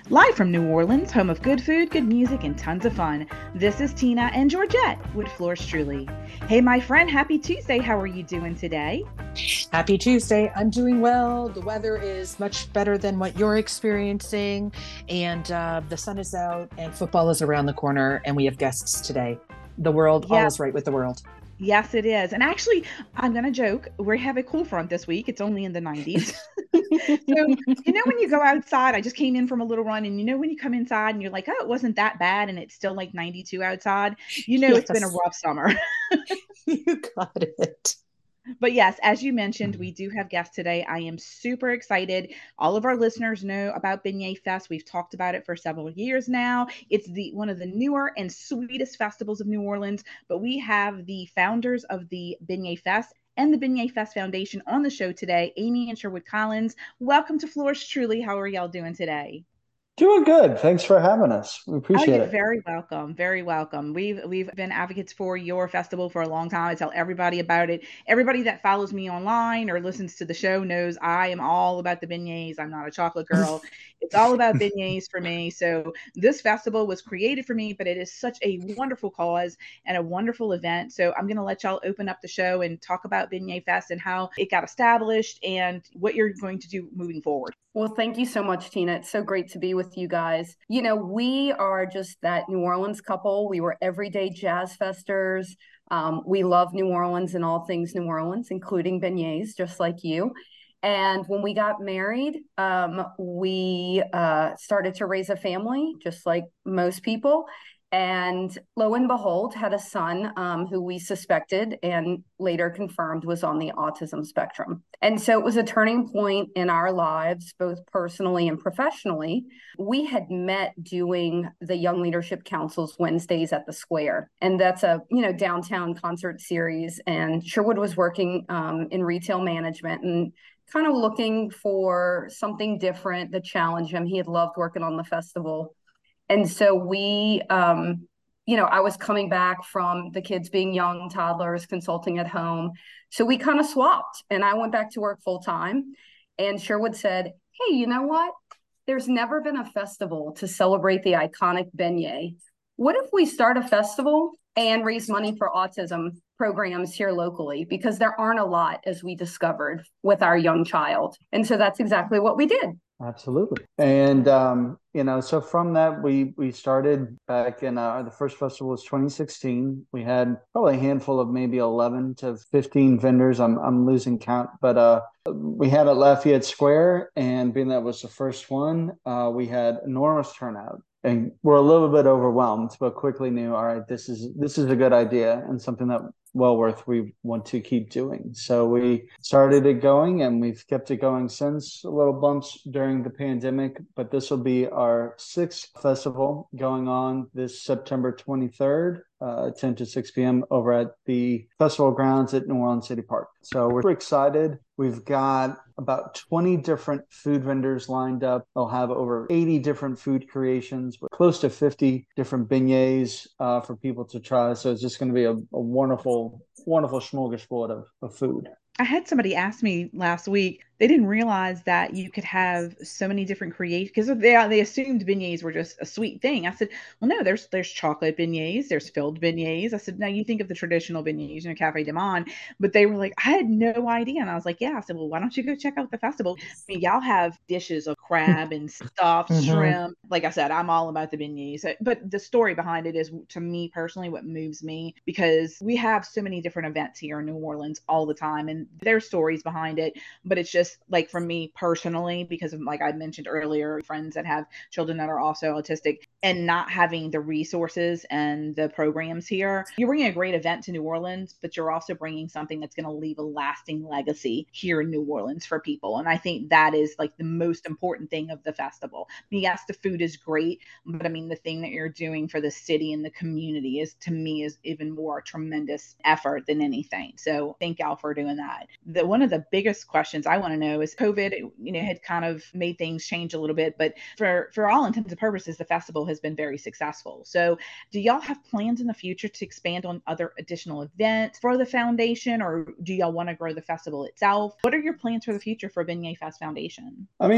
Live from New Orleans, home of good food, good music, and tons of fun, this is Tina and Georgette with Floors Truly. Hey, my friend, happy Tuesday. How are you doing today? Happy Tuesday. I'm doing well. The weather is much better than what you're experiencing, and the sun is out, and football is around the corner, and we have guests today. The world, all Yeah, is right with the world. yes, it is. And actually, I'm going to joke. We have a cool front this week. It's only in the 90s. So, when you go outside, I just came in from a little run, and when you come inside and you're like, oh, it wasn't that bad, and it's still like 92 outside, it's been a Yes, rough summer. you got it. But yes, as you mentioned, we do have guests today. I am super excited. All of our listeners know about Beignet Fest. We've talked about it for several years now. It's the one of the newer and sweetest festivals of New Orleans. But we have the founders of the Beignet Fest and the Beignet Fest Foundation on the show today, Amy and Sherwood Collins. Welcome to Flourish Truly. How are y'all doing today? Doing good. Thanks for having us. We Oh, appreciate you're it. very welcome. Very welcome. We've been advocates for your festival for a long time. I tell everybody about it. Everybody that follows me online or listens to the show knows I am all about the beignets. I'm not a chocolate girl. It's all about beignets for me. So this festival was created for me, but it is such a wonderful cause and a wonderful event. So I'm going to let y'all open up the show and talk about Beignet Fest and how it got established and what you're going to do moving forward. Well, thank you so much, Tina. It's so great to be with you guys. We are just that New Orleans couple. We were everyday jazz festers. We love New Orleans and all things New Orleans, including beignets, just like you. And when we got married, we started to raise a family, just like most people. And lo and behold, had a son who we suspected and later confirmed was on the autism spectrum. And so it was a turning point in our lives, both personally and professionally. We had met doing the Young Leadership Council's Wednesdays at the Square, and that's a downtown concert series. And Sherwood was working in retail management and kind of looking for something different to challenge him. He had loved working on the festival, and so I was coming back from the kids being young toddlers, consulting at home. So we kind of swapped, and I went back to work full time. And Sherwood said, hey, you know what? There's never been a festival to celebrate the iconic beignet. What if we start a festival and raise money for autism programs here locally? Because there aren't a lot, as we discovered with our young child. And so that's exactly what we did. Absolutely. And so from that we started back in the first festival was 2016. We had probably a handful of maybe 11 to 15 vendors. I'm losing count, but we had at Lafayette Square, and being that was the first one, we had enormous turnout. And we're a little bit overwhelmed, but quickly knew, all right, this is a good idea and something that well worth we want to keep doing. So we started it going, and we've kept it going since. A little bumps during the pandemic, but this will be our sixth festival going on this September 23rd. 10 to 6 p.m. over at the festival grounds at New Orleans City Park. So we're excited. We've got about 20 different food vendors lined up. They'll have over 80 different food creations, with close to 50 different beignets for people to try. So it's just going to be a wonderful, wonderful smorgasbord of food. I had somebody ask me last week, they didn't realize that you could have so many different creations because they assumed beignets were just a sweet thing. I said, well, no, there's chocolate beignets, there's filled beignets. I said, no, you think of the traditional beignets, Cafe de Monde, but they were like, I had no idea. And I was like, yeah. I said, well, why don't you go check out the festival? I mean, y'all have dishes of crab and stuffed Hmm. shrimp. Like I said, I'm all about the beignets, but the story behind it is, to me personally, what moves me because we have so many different events here in New Orleans all the time, and there's stories behind it. But it's just like for me personally, because of, like I mentioned earlier, friends that have children that are also autistic and not having the resources and the programs here. You're bringing a great event to New Orleans, but you're also bringing something that's going to leave a lasting legacy here in New Orleans for people. And I think that is like the most important thing of the festival. I mean, yes, the food is great, but I mean, the thing that you're doing for the city and the community is, to me, is even more tremendous effort than anything. So thank y'all for doing that. One of the biggest questions I want to know is COVID, had kind of made things change a little bit, but for all intents and purposes, the festival has been very successful. So do y'all have plans in the future to expand on other additional events for the foundation, or do y'all want to grow the festival itself? What are your plans for the future for Beignet Fest Foundation? I mean, I would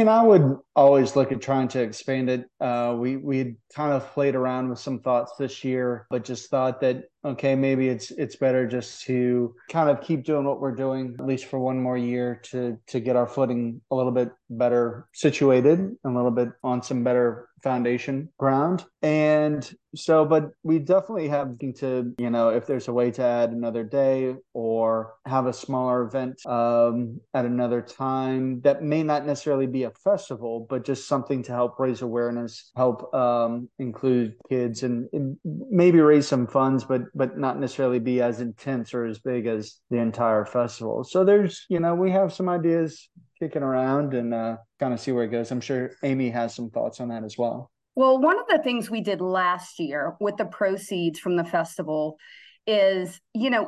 would always look at trying to expand it. We had kind of played around with some thoughts this year, but just thought that, okay, maybe it's better just to kind of keep doing what we're doing, at least for one more year, to get our footing a little bit better situated, a little bit on some better foundation ground. And so, but we definitely have to, if there's a way to add another day or have a smaller event at another time that may not necessarily be a festival, but just something to help raise awareness, help include kids, and maybe raise some funds, but not necessarily be as intense or as big as the entire festival. So there's, we have some ideas kicking around and kind of see where it goes. I'm sure Amy has some thoughts on that as well. Well, one of the things we did last year with the proceeds from the festival is,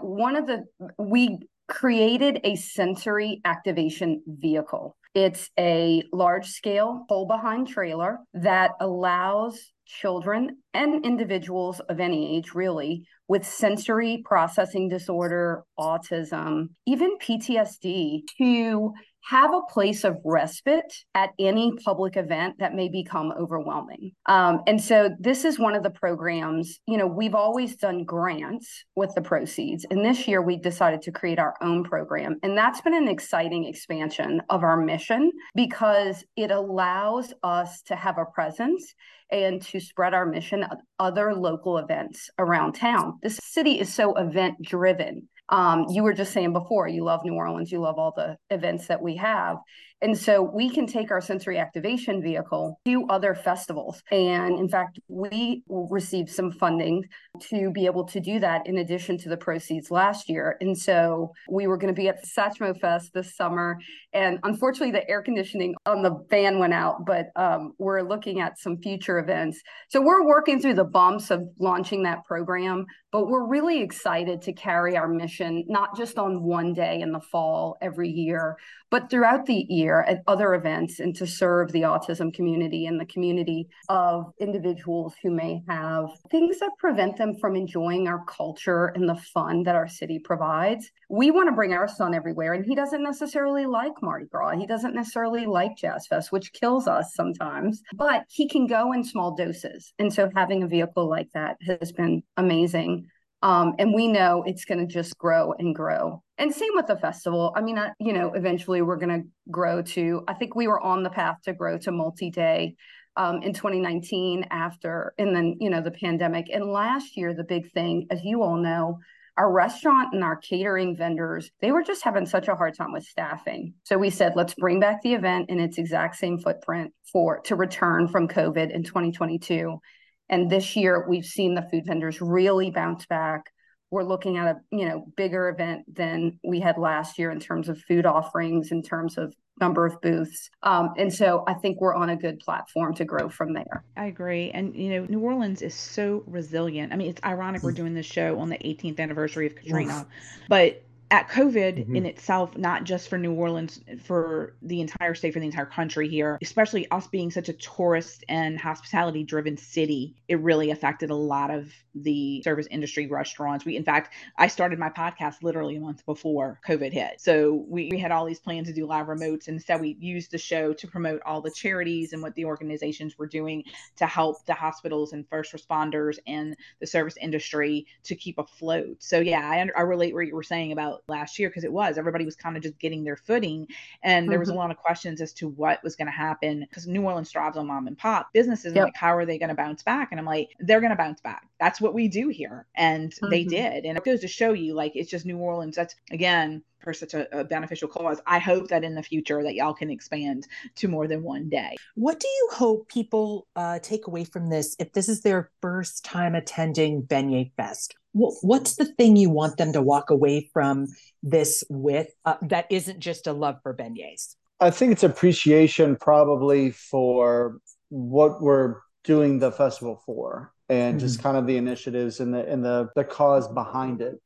we created a sensory activation vehicle. It's a large scale pull behind trailer that allows children and individuals of any age, really, with sensory processing disorder, autism, even PTSD, to have a place of respite at any public event that may become overwhelming. And so this is one of the programs, we've always done grants with the proceeds. And this year we decided to create our own program. And that's been an exciting expansion of our mission because it allows us to have a presence and to spread our mission at other local events around town. This city is so event driven. You were just saying before, you love New Orleans, you love all the events that we have. And so we can take our sensory activation vehicle to other festivals. And in fact, we received some funding to be able to do that in addition to the proceeds last year. And so we were going to be at Satchmo Fest this summer. And unfortunately, the air conditioning on the van went out, but we're looking at some future events. So we're working through the bumps of launching that program, but we're really excited to carry our mission, not just on one day in the fall every year, but throughout the year at other events, and to serve the autism community and the community of individuals who may have things that prevent them from enjoying our culture and the fun that our city provides. We want to bring our son everywhere, and he doesn't necessarily like Mardi Gras. He doesn't necessarily like Jazz Fest, which kills us sometimes, but he can go in small doses. And so having a vehicle like that has been amazing. And we know it's going to just grow and grow. And same with the festival. I mean, eventually we're going to grow to, I think we were on the path to grow to multi-day in 2019 and then, the pandemic. And last year, the big thing, as you all know, our restaurant and our catering vendors, they were just having such a hard time with staffing. So we said, let's bring back the event in its exact same footprint to return from COVID in 2022. And this year, we've seen the food vendors really bounce back. We're looking at a bigger event than we had last year in terms of food offerings, in terms of number of booths. And so I think we're on a good platform to grow from there. I agree. And, New Orleans is so resilient. I mean, it's ironic we're doing this show on the 18th anniversary of Katrina, but at COVID in itself, not just for New Orleans, for the entire state, for the entire country here, especially us being such a tourist and hospitality driven city, it really affected a lot of the service industry, restaurants. In fact, I started my podcast literally a month before COVID hit. So we had all these plans to do live remotes. And instead, we used the show to promote all the charities and what the organizations were doing to help the hospitals and first responders and the service industry to keep afloat. So yeah, I relate what you were saying about last year, because everybody was kind of just getting their footing, and there was a lot of questions as to what was going to happen, because New Orleans thrives on mom and pop businesses. Like, how are they going to bounce back? And I'm like, they're going to bounce back. That's what we do here. And they did. And it goes to show you, like, it's just New Orleans. That's, again, for such a beneficial cause. I hope that in the future that y'all can expand to more than one day. What do you hope people take away from this if this is their first time attending Beignet Fest? What's the thing you want them to walk away from this with that isn't just a love for beignets? I think it's appreciation probably for what we're doing the festival for, and just kind of the initiatives and the cause behind it.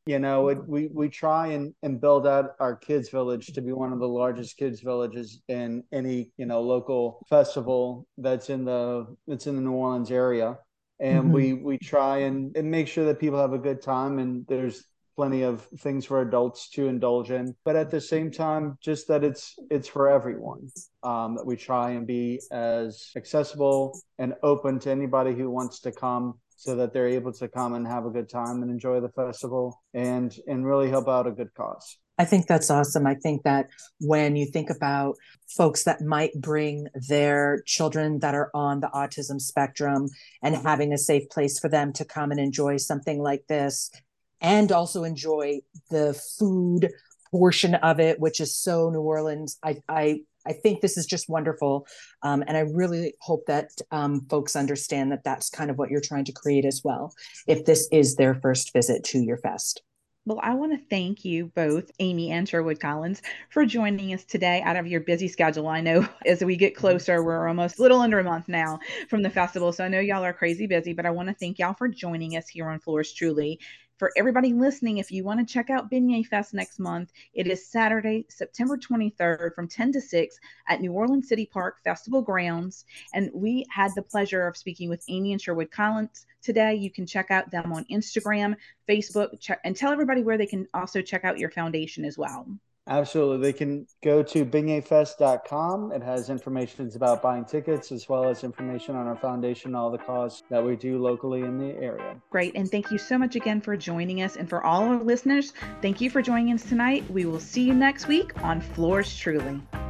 We try and build out our kids village to be one of the largest kids villages in any local festival that's in the New Orleans area. And we try and make sure that people have a good time, and there's plenty of things for adults to indulge in, but at the same time, just that it's for everyone. That we try and be as accessible and open to anybody who wants to come, so that they're able to come and have a good time and enjoy the festival and really help out a good cause. I think that's awesome. I think that when you think about folks that might bring their children that are on the autism spectrum and having a safe place for them to come and enjoy something like this, and also enjoy the food portion of it, which is so New Orleans. I think this is just wonderful. And I really hope that folks understand that that's kind of what you're trying to create as well, if this is their first visit to your fest. Well, I want to thank you both, Amy and Sherwood Collins, for joining us today out of your busy schedule. I know as we get closer, we're almost a little under a month now from the festival. So I know y'all are crazy busy, but I want to thank y'all for joining us here on Flourish Truly. For everybody listening, if you want to check out Beignet Fest next month, it is Saturday, September 23rd from 10 to 6 at New Orleans City Park Festival Grounds. And we had the pleasure of speaking with Amy and Sherwood Collins today. You can check out them on Instagram, Facebook, and tell everybody where they can also check out your foundation as well. Absolutely. They can go to beignetfest.com. It has information about buying tickets, as well as information on our foundation, all the causes that we do locally in the area. Great. And thank you so much again for joining us. And for all our listeners, thank you for joining us tonight. We will see you next week on Flourish Truly.